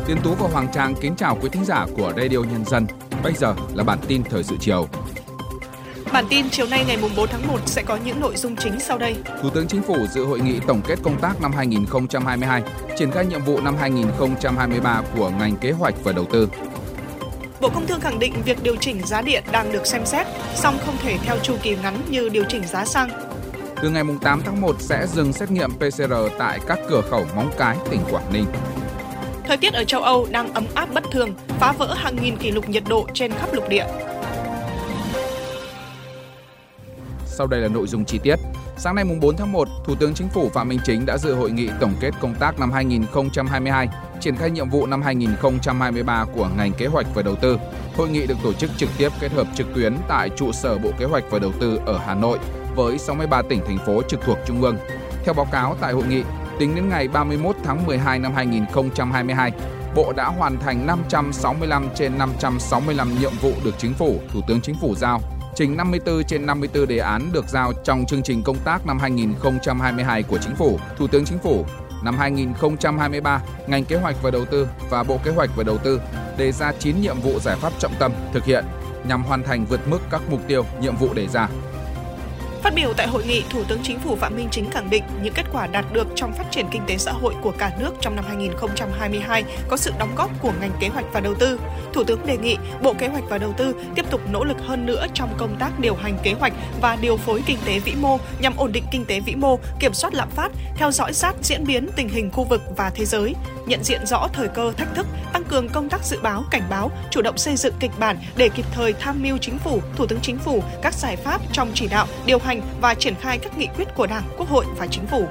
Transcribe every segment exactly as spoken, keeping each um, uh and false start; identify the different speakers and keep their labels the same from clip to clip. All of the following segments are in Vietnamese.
Speaker 1: Tiến Tú và Hoàng Trang kính chào quý thính giả của Radio Nhân dân. Bây giờ là bản tin thời sự chiều.
Speaker 2: Bản tin chiều nay ngày bốn tháng một sẽ có những nội dung chính sau đây.
Speaker 1: Thủ tướng Chính phủ dự hội nghị tổng kết công tác năm hai nghìn không trăm hai mươi hai, triển khai nhiệm vụ năm hai nghìn không trăm hai mươi ba của ngành kế hoạch và đầu tư.
Speaker 2: Bộ Công Thương khẳng định việc điều chỉnh giá điện đang được xem xét, song không thể theo chu kỳ ngắn như điều chỉnh giá xăng.
Speaker 1: Từ ngày tám tháng một sẽ dừng xét nghiệm pê xê rờ tại các cửa khẩu Móng Cái, tỉnh Quảng Ninh.
Speaker 2: Thời tiết ở châu Âu đang ấm áp bất thường, phá vỡ hàng nghìn kỷ lục nhiệt độ trên khắp lục địa.
Speaker 1: Sau đây là nội dung chi tiết. Sáng nay bốn tháng một, Thủ tướng Chính phủ Phạm Minh Chính đã dự hội nghị tổng kết công tác năm hai nghìn không trăm hai mươi hai, triển khai nhiệm vụ năm hai nghìn không trăm hai mươi ba của ngành kế hoạch và đầu tư. Hội nghị được tổ chức trực tiếp kết hợp trực tuyến tại trụ sở Bộ Kế hoạch và Đầu tư ở Hà Nội với sáu mươi ba tỉnh thành phố trực thuộc Trung ương. Theo báo cáo tại hội nghị, tính đến ngày ba mươi mốt tháng mười hai năm hai nghìn không trăm hai mươi hai, Bộ đã hoàn thành năm trăm sáu mươi lăm trên năm trăm sáu mươi lăm nhiệm vụ được Chính phủ, Thủ tướng Chính phủ giao, trình năm mươi tư trên năm mươi tư đề án được giao trong chương trình công tác năm hai nghìn không trăm hai mươi hai của Chính phủ, Thủ tướng Chính phủ. Năm hai nghìn không trăm hai mươi ba, ngành kế hoạch và đầu tư và Bộ Kế hoạch và Đầu tư đề ra chín nhiệm vụ giải pháp trọng tâm thực hiện nhằm hoàn thành vượt mức các mục tiêu, nhiệm vụ đề ra.
Speaker 2: Phát biểu tại hội nghị, Thủ tướng Chính phủ Phạm Minh Chính khẳng định những kết quả đạt được trong phát triển kinh tế xã hội của cả nước trong năm hai nghìn không trăm hai mươi hai có sự đóng góp của ngành kế hoạch và đầu tư. Thủ tướng đề nghị Bộ Kế hoạch và Đầu tư tiếp tục nỗ lực hơn nữa trong công tác điều hành kế hoạch và điều phối kinh tế vĩ mô nhằm ổn định kinh tế vĩ mô, kiểm soát lạm phát, theo dõi sát diễn biến tình hình khu vực và thế giới, nhận diện rõ thời cơ thách thức, tăng cường công tác dự báo, cảnh báo, chủ động xây dựng kịch bản để kịp thời tham mưu Chính phủ, Thủ tướng Chính phủ các giải pháp trong chỉ đạo, điều hành và triển khai các nghị quyết của Đảng, Quốc hội và Chính phủ.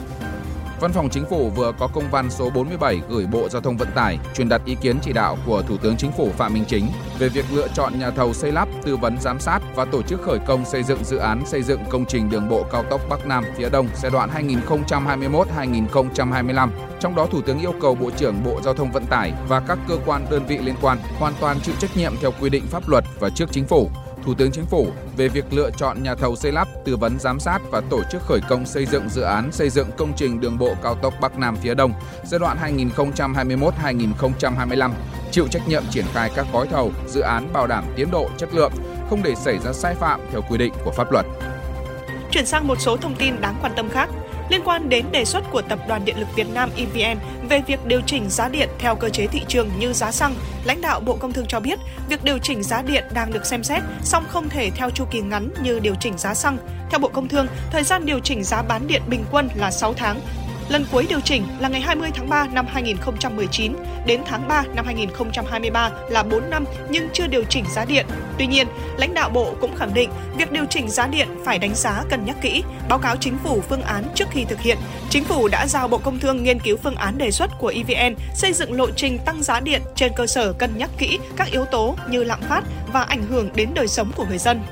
Speaker 1: Văn phòng Chính phủ vừa có công văn số bốn mươi bảy gửi Bộ Giao thông Vận tải truyền đạt ý kiến chỉ đạo của Thủ tướng Chính phủ Phạm Minh Chính về việc lựa chọn nhà thầu xây lắp, tư vấn giám sát và tổ chức khởi công xây dựng dự án xây dựng công trình đường bộ cao tốc Bắc Nam phía Đông giai đoạn hai nghìn không trăm hai mươi mốt đến hai nghìn không trăm hai mươi lăm. Trong đó, Thủ tướng yêu cầu Bộ trưởng Bộ Giao thông Vận tải và các cơ quan đơn vị liên quan hoàn toàn chịu trách nhiệm theo quy định pháp luật và trước Chính phủ. Thủ tướng Chính phủ về việc lựa chọn nhà thầu xây lắp, tư vấn giám sát và tổ chức khởi công xây dựng dự án xây dựng công trình đường bộ cao tốc Bắc Nam phía Đông giai đoạn hai nghìn không trăm hai mươi mốt đến hai nghìn không trăm hai mươi lăm, chịu trách nhiệm triển khai các gói thầu, dự án bảo đảm tiến độ, chất lượng, không để xảy ra sai phạm theo quy định của pháp luật.
Speaker 2: Chuyển sang một số thông tin đáng quan tâm khác. Liên quan đến đề xuất của Tập đoàn Điện lực Việt Nam E V N về việc điều chỉnh giá điện theo cơ chế thị trường như giá xăng, lãnh đạo Bộ Công Thương cho biết việc điều chỉnh giá điện đang được xem xét, song không thể theo chu kỳ ngắn như điều chỉnh giá xăng. Theo Bộ Công Thương, thời gian điều chỉnh giá bán điện bình quân là sáu tháng. Lần cuối điều chỉnh là ngày hai mươi tháng ba năm hai nghìn không trăm mười chín đến tháng ba năm hai nghìn không trăm hai mươi ba là bốn năm nhưng chưa điều chỉnh giá điện. Tuy nhiên, lãnh đạo Bộ cũng khẳng định việc điều chỉnh giá điện phải đánh giá cân nhắc kỹ, báo cáo Chính phủ phương án trước khi thực hiện. Chính phủ đã giao Bộ Công Thương nghiên cứu phương án đề xuất của E V N xây dựng lộ trình tăng giá điện trên cơ sở cân nhắc kỹ các yếu tố như lạm phát và ảnh hưởng đến đời sống của người dân.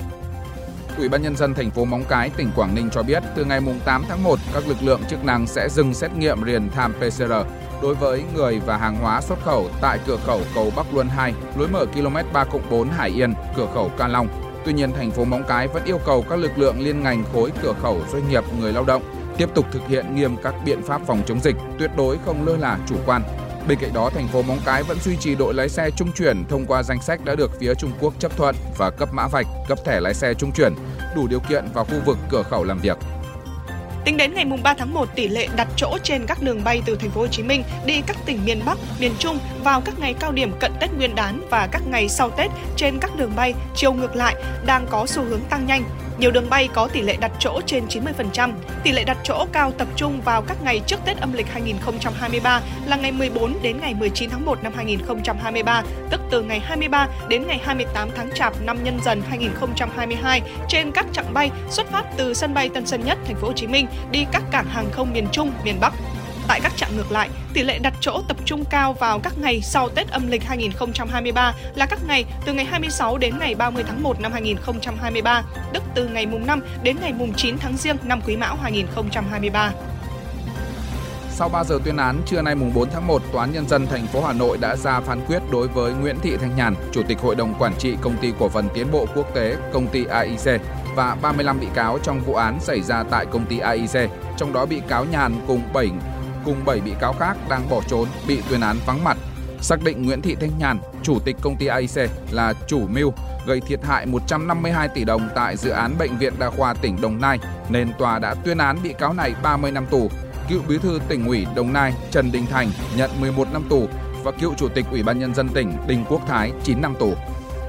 Speaker 1: Ủy ban Nhân dân thành phố Móng Cái, tỉnh Quảng Ninh cho biết từ ngày tám tháng một, các lực lượng chức năng sẽ dừng xét nghiệm real-time pê xê rờ đối với người và hàng hóa xuất khẩu tại cửa khẩu cầu Bắc Luân hai, lối mở ki lô mét ba cộng bốn Hải Yên, cửa khẩu Ca Long. Tuy nhiên, thành phố Móng Cái vẫn yêu cầu các lực lượng liên ngành khối cửa khẩu, doanh nghiệp, người lao động tiếp tục thực hiện nghiêm các biện pháp phòng chống dịch, tuyệt đối không lơ là chủ quan. Bên cạnh đó, thành phố Móng Cái vẫn duy trì đội lái xe trung chuyển thông qua danh sách đã được phía Trung Quốc chấp thuận và cấp mã vạch, cấp thẻ lái xe trung chuyển, đủ điều kiện vào khu vực cửa khẩu làm việc.
Speaker 2: Tính đến ngày ba tháng một, tỷ lệ đặt chỗ trên các đường bay từ thành phố Hồ Chí Minh đi các tỉnh miền Bắc, miền Trung vào các ngày cao điểm cận Tết Nguyên đán và các ngày sau Tết trên các đường bay chiều ngược lại đang có xu hướng tăng nhanh. Nhiều đường bay có tỷ lệ đặt chỗ trên chín mươi phần trăm. Tỷ lệ đặt chỗ cao tập trung vào các ngày trước Tết âm lịch hai nghìn không trăm hai mươi ba là ngày mười bốn đến ngày mười chín tháng một năm hai nghìn không trăm hai mươi ba, tức từ ngày hai mươi ba đến ngày hai mươi tám tháng Chạp năm Nhâm Dần hai nghìn không trăm hai mươi hai trên các chặng bay xuất phát từ sân bay Tân Sơn Nhất, thành phố Hồ Chí Minh đi các cảng hàng không miền Trung, miền Bắc. Tại các chặng ngược lại, tỷ lệ đặt chỗ tập trung cao vào các ngày sau Tết âm lịch hai nghìn không trăm hai mươi ba là các ngày từ ngày hai mươi sáu đến ngày ba mươi tháng một năm hai nghìn không trăm hai mươi ba, tức từ ngày mùng năm đến ngày mùng chín tháng Giêng năm Quý Mão hai nghìn không trăm hai mươi ba.
Speaker 1: Sau ba giờ tuyên án, trưa nay mùng bốn tháng một, Tòa án Nhân dân thành phố Hà Nội đã ra phán quyết đối với Nguyễn Thị Thanh Nhàn, Chủ tịch Hội đồng Quản trị Công ty Cổ phần Tiến bộ Quốc tế, công ty a i xê và ba mươi lăm bị cáo trong vụ án xảy ra tại công ty a i xê. Trong đó bị cáo Nhàn cùng bảy cùng bảy bị cáo khác đang bỏ trốn bị tuyên án vắng mặt. Xác định Nguyễn Thị Thanh Nhàn, chủ tịch công ty a i xê là chủ mưu gây thiệt hại một trăm năm mươi hai tỷ đồng tại dự án Bệnh viện Đa khoa tỉnh Đồng Nai, nên tòa đã tuyên án bị cáo này ba mươi năm tù. Cựu bí thư tỉnh ủy Đồng Nai Trần Đình Thành nhận mười một năm tù và cựu chủ tịch Ủy ban Nhân dân tỉnh Đinh Quốc Thái chín năm tù.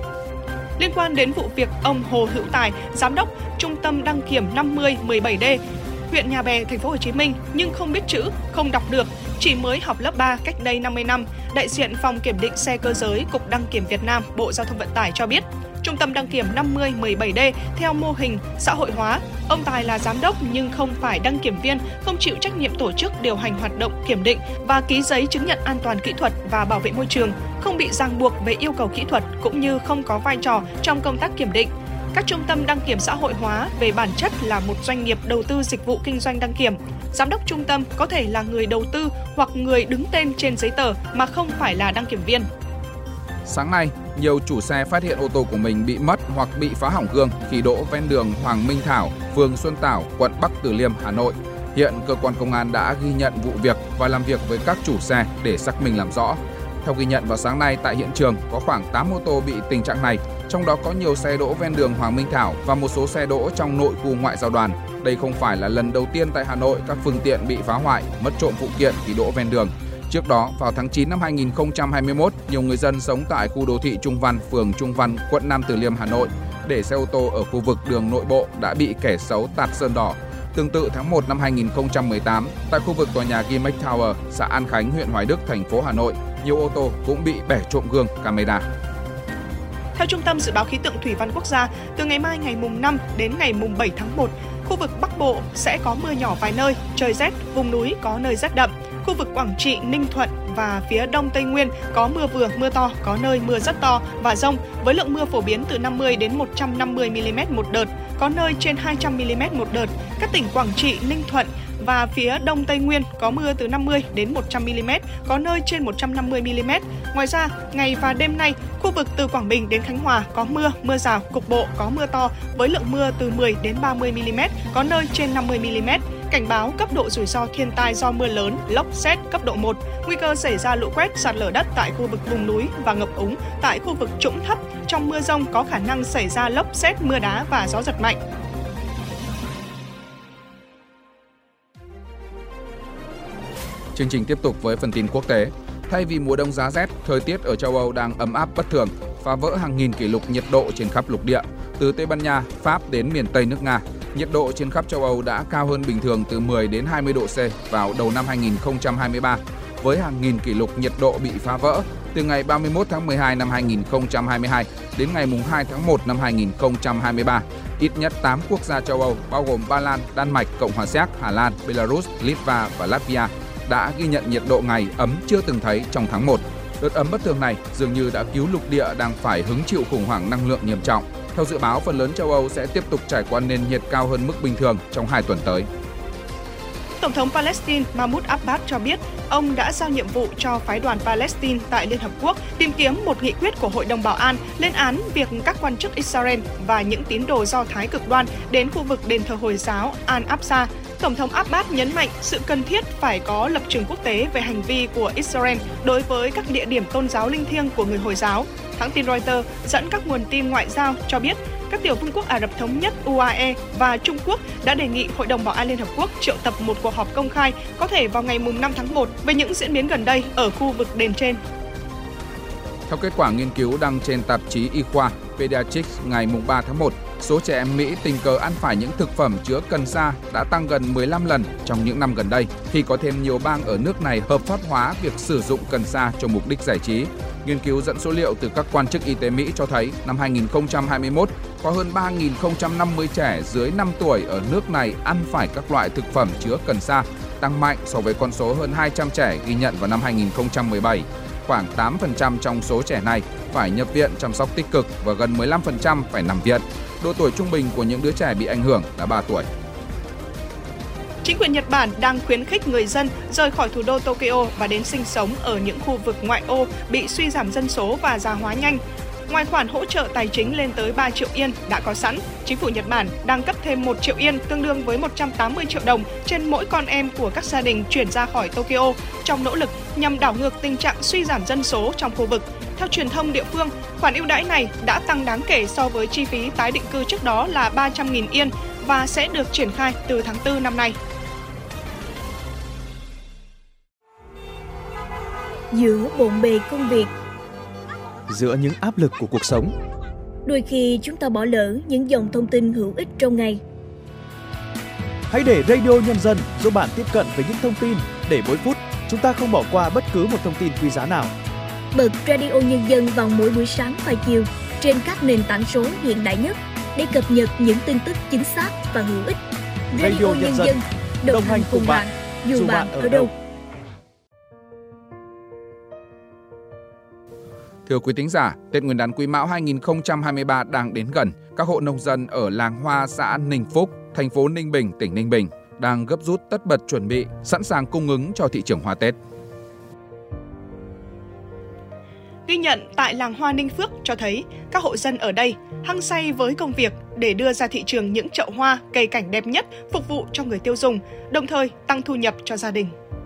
Speaker 2: Liên quan đến vụ việc ông Hồ Hữu Tài, giám đốc Trung tâm đăng kiểm năm mươi mười bảy D, huyện Nhà Bè, thành phố Hồ Chí Minh nhưng không biết chữ, không đọc được, chỉ mới học lớp ba cách đây năm mươi năm, đại diện phòng kiểm định xe cơ giới Cục Đăng kiểm Việt Nam, Bộ Giao thông Vận tải cho biết, Trung tâm đăng kiểm năm mươi mười bảy D theo mô hình xã hội hóa, ông Tài là giám đốc nhưng không phải đăng kiểm viên, không chịu trách nhiệm tổ chức điều hành hoạt động kiểm định và ký giấy chứng nhận an toàn kỹ thuật và bảo vệ môi trường, không bị ràng buộc về yêu cầu kỹ thuật cũng như không có vai trò trong công tác kiểm định. Các trung tâm đăng kiểm xã hội hóa về bản chất là một doanh nghiệp đầu tư dịch vụ kinh doanh đăng kiểm. Giám đốc trung tâm có thể là người đầu tư hoặc người đứng tên trên giấy tờ mà không phải là đăng kiểm viên.
Speaker 1: Sáng nay, nhiều chủ xe phát hiện ô tô của mình bị mất hoặc bị phá hỏng gương khi đỗ ven đường Hoàng Minh Thảo, phường Xuân Tảo, quận Bắc Từ Liêm, Hà Nội. Hiện cơ quan công an đã ghi nhận vụ việc và làm việc với các chủ xe để xác minh làm rõ. Theo ghi nhận vào sáng nay tại hiện trường có khoảng tám ô tô bị tình trạng này, trong đó có nhiều xe đỗ ven đường Hoàng Minh Thảo và một số xe đỗ trong nội khu ngoại giao đoàn. Đây không phải là lần đầu tiên tại Hà Nội các phương tiện bị phá hoại, mất trộm phụ kiện khi đỗ ven đường. Trước đó, vào tháng chín năm hai nghìn không trăm hai mươi mốt, nhiều người dân sống tại khu đô thị Trung Văn, phường Trung Văn, quận Nam Từ Liêm, Hà Nội để xe ô tô ở khu vực đường nội bộ đã bị kẻ xấu tạt sơn đỏ. Tương tự tháng một năm hai nghìn không trăm mười tám, tại khu vực tòa nhà Gimax Tower, xã An Khánh, huyện Hoài Đức, thành phố Hà Nội, nhiều ô tô cũng bị bẻ trộm gương camera.
Speaker 2: Theo Trung tâm Dự báo Khí tượng Thủy văn Quốc gia, từ ngày mai ngày mùng năm đến ngày mùng bảy tháng một, khu vực Bắc Bộ sẽ có mưa nhỏ vài nơi, trời rét, vùng núi có nơi rét đậm. Khu vực Quảng Trị, Ninh Thuận và phía Đông Tây Nguyên có mưa vừa, mưa to, có nơi mưa rất to và dông, với lượng mưa phổ biến từ năm mươi đến một trăm năm mươi mi-li-mét một đợt, có nơi trên hai trăm mi-li-mét một đợt. Các tỉnh Quảng Trị, Ninh Thuận và phía Đông Tây Nguyên có mưa từ năm mươi đến một trăm mi-li-mét, có nơi trên một trăm năm mươi mi-li-mét. Ngoài ra, ngày và đêm nay, khu vực từ Quảng Bình đến Khánh Hòa có mưa, mưa rào, cục bộ có mưa to với lượng mưa từ mười đến ba mươi mi-li-mét, có nơi trên năm mươi mi-li-mét. Cảnh báo cấp độ rủi ro thiên tai do mưa lớn, lốc sét cấp độ một, nguy cơ xảy ra lũ quét, sạt lở đất tại khu vực vùng núi và ngập úng tại khu vực trũng thấp. Trong mưa dông có khả năng xảy ra lốc sét, mưa đá và gió giật mạnh.
Speaker 1: Chương trình tiếp tục với phần tin quốc tế. Thay vì mùa đông giá rét, thời tiết ở châu Âu đang ấm áp bất thường, phá vỡ hàng nghìn kỷ lục nhiệt độ trên khắp lục địa. Từ Tây Ban Nha, Pháp đến miền Tây nước Nga, nhiệt độ trên khắp châu Âu đã cao hơn bình thường từ mười đến hai mươi độ C vào đầu năm hai nghìn không trăm hai mươi ba, với hàng nghìn kỷ lục nhiệt độ bị phá vỡ từ ngày ba mươi mốt tháng mười hai năm hai nghìn không trăm hai mươi hai đến ngày hai tháng một năm hai nghìn không trăm hai mươi ba. Ít nhất tám quốc gia châu Âu bao gồm Ba Lan, Đan Mạch, Cộng hòa Séc, Hà Lan, Belarus, Litva và Latvia đã ghi nhận nhiệt độ ngày ấm chưa từng thấy trong tháng một. Đợt ấm bất thường này dường như đã cứu lục địa đang phải hứng chịu khủng hoảng năng lượng nghiêm trọng. Theo dự báo, phần lớn châu Âu sẽ tiếp tục trải qua nền nhiệt cao hơn mức bình thường trong hai tuần tới.
Speaker 2: Tổng thống Palestine Mahmoud Abbas cho biết ông đã giao nhiệm vụ cho phái đoàn Palestine tại Liên Hợp Quốc tìm kiếm một nghị quyết của Hội đồng Bảo an lên án việc các quan chức Israel và những tín đồ Do Thái cực đoan đến khu vực đền thờ Hồi giáo Al-Aqsa. Tổng thống Abbas nhấn mạnh sự cần thiết phải có lập trường quốc tế về hành vi của Israel đối với các địa điểm tôn giáo linh thiêng của người Hồi giáo. Hãng tin Reuters dẫn các nguồn tin ngoại giao cho biết các tiểu vương quốc Ả Rập Thống Nhất U A E và Trung Quốc đã đề nghị Hội đồng Bảo an Liên Hợp Quốc triệu tập một cuộc họp công khai có thể vào ngày năm tháng một về những diễn biến gần đây ở khu vực đền trên.
Speaker 1: Theo kết quả nghiên cứu đăng trên tạp chí Y khoa Pediatrics ngày ba tháng một, số trẻ em Mỹ tình cờ ăn phải những thực phẩm chứa cần sa đã tăng gần mười lăm lần trong những năm gần đây, khi có thêm nhiều bang ở nước này hợp pháp hóa việc sử dụng cần sa cho mục đích giải trí. Nghiên cứu dẫn số liệu từ các quan chức y tế Mỹ cho thấy năm hai nghìn không trăm hai mươi mốt, có hơn ba nghìn không trăm năm mươi trẻ dưới năm tuổi ở nước này ăn phải các loại thực phẩm chứa cần sa, tăng mạnh so với con số hơn hai trăm trẻ ghi nhận vào năm hai nghìn không trăm mười bảy. Khoảng tám phần trăm trong số trẻ này phải nhập viện chăm sóc tích cực và gần mười lăm phần trăm phải nằm viện. Độ tuổi trung bình của những đứa trẻ bị ảnh hưởng là ba tuổi.
Speaker 2: Chính quyền Nhật Bản đang khuyến khích người dân rời khỏi thủ đô Tokyo và đến sinh sống ở những khu vực ngoại ô bị suy giảm dân số và già hóa nhanh. Ngoài khoản hỗ trợ tài chính lên tới ba triệu yên đã có sẵn, chính phủ Nhật Bản đang cấp thêm một triệu yên tương đương với một trăm tám mươi triệu đồng trên mỗi con em của các gia đình chuyển ra khỏi Tokyo trong nỗ lực nhằm đảo ngược tình trạng suy giảm dân số trong khu vực. Theo truyền thông địa phương, khoản ưu đãi này đã tăng đáng kể so với chi phí tái định cư trước đó là ba trăm nghìn yên và sẽ được triển khai từ tháng tư năm nay.
Speaker 3: Giữa bộn bề công việc,
Speaker 4: giữa những áp lực của cuộc sống,
Speaker 3: đôi khi chúng ta bỏ lỡ những dòng thông tin hữu ích trong ngày.
Speaker 4: Hãy để Radio Nhân dân giúp bạn tiếp cận với những thông tin để mỗi phút chúng ta không bỏ qua bất cứ một thông tin quý giá nào.
Speaker 3: Bật Radio Nhân dân vào mỗi buổi sáng và chiều trên các nền tảng số hiện đại nhất để cập nhật những tin tức chính xác và hữu ích. Radio, Radio Nhân dân đồng, đồng hành cùng bạn, bạn dù bạn ở đâu.
Speaker 1: Thưa quý thính giả, Tết Nguyên đán Quý Mão hai không hai ba đang đến gần. Các hộ nông dân ở làng Hoa xã Ninh Phúc, thành phố Ninh Bình, tỉnh Ninh Bình đang gấp rút tất bật chuẩn bị, sẵn sàng cung ứng cho thị trường hoa Tết.
Speaker 2: Ghi nhận tại làng Hoa Ninh Phước cho thấy các hộ dân ở đây hăng say với công việc để đưa ra thị trường những chậu hoa, cây cảnh đẹp nhất phục vụ cho người tiêu dùng, đồng thời tăng thu nhập cho gia đình.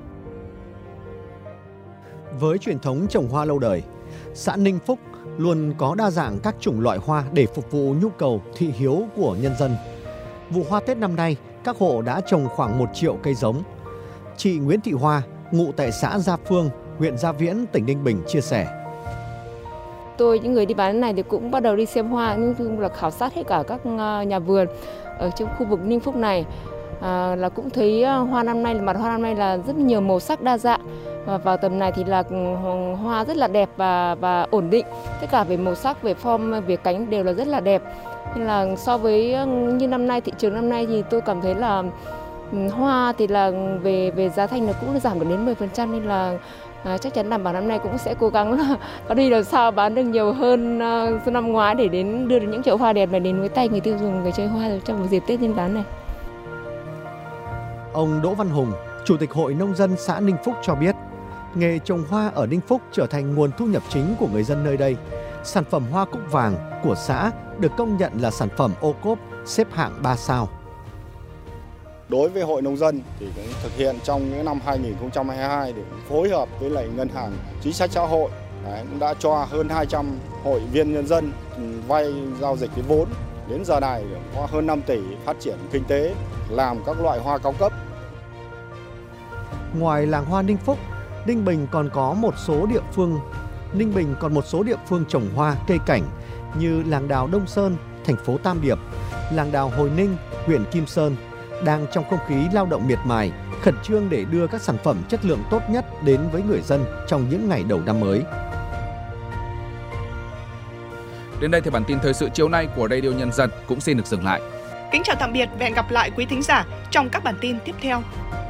Speaker 5: Với truyền thống trồng hoa lâu đời, xã Ninh Phúc luôn có đa dạng các chủng loại hoa để phục vụ nhu cầu thị hiếu của nhân dân. Vụ hoa Tết năm nay, các hộ đã trồng khoảng một triệu cây giống. Chị Nguyễn Thị Hoa, ngụ tại xã Gia Phương, huyện Gia Viễn, tỉnh Ninh Bình chia sẻ.
Speaker 6: Tôi, những người đi bán này thì cũng bắt đầu đi xem hoa, nhưng là khảo sát hết cả các nhà vườn ở trong khu vực Ninh Phúc này. À, là cũng thấy hoa năm nay, mặt hoa năm nay là rất nhiều màu sắc đa dạng. Và vào tầm này thì là hoa rất là đẹp và và ổn định. Tất cả về màu sắc, về form, về cánh đều là rất là đẹp. Nên là so với như năm nay, thị trường năm nay thì tôi cảm thấy là hoa thì là về về giá thành nó cũng giảm được đến mười phần trăm, nên là à, chắc chắn đảm bảo năm nay cũng sẽ cố gắng là và đi làm sao bán được nhiều hơn uh, năm ngoái để đến đưa được những chậu hoa đẹp này đến với tay người tiêu dùng, người chơi hoa trong một dịp Tết Nguyên đán này.
Speaker 5: Ông Đỗ Văn Hùng, Chủ tịch Hội Nông dân xã Ninh Phúc cho biết, nghề trồng hoa ở Ninh Phúc trở thành nguồn thu nhập chính của người dân nơi đây. Sản phẩm hoa cúc vàng của xã được công nhận là sản phẩm ô cốp xếp hạng ba sao.
Speaker 7: Đối với Hội Nông dân thì cũng thực hiện trong những năm hai không hai hai để phối hợp với lại Ngân hàng Chính sách Xã hội đấy, cũng đã cho hơn hai trăm hội viên nhân dân vay giao dịch cái vốn. Đến giờ này có hơn năm tỷ phát triển kinh tế, làm các loại hoa cao cấp.
Speaker 5: Ngoài làng hoa Ninh Phúc, Ninh Bình còn có một số địa phương Ninh Bình còn một số địa phương trồng hoa, cây cảnh như làng đào Đông Sơn, thành phố Tam Điệp, làng đào Hồi Ninh, huyện Kim Sơn đang trong không khí lao động miệt mài, khẩn trương để đưa các sản phẩm chất lượng tốt nhất đến với người dân trong những ngày đầu năm mới.
Speaker 1: Đến đây thì bản tin thời sự chiều nay của Radio Nhân dân cũng xin được dừng lại.
Speaker 2: Kính chào tạm biệt và hẹn gặp lại quý thính giả trong các bản tin tiếp theo.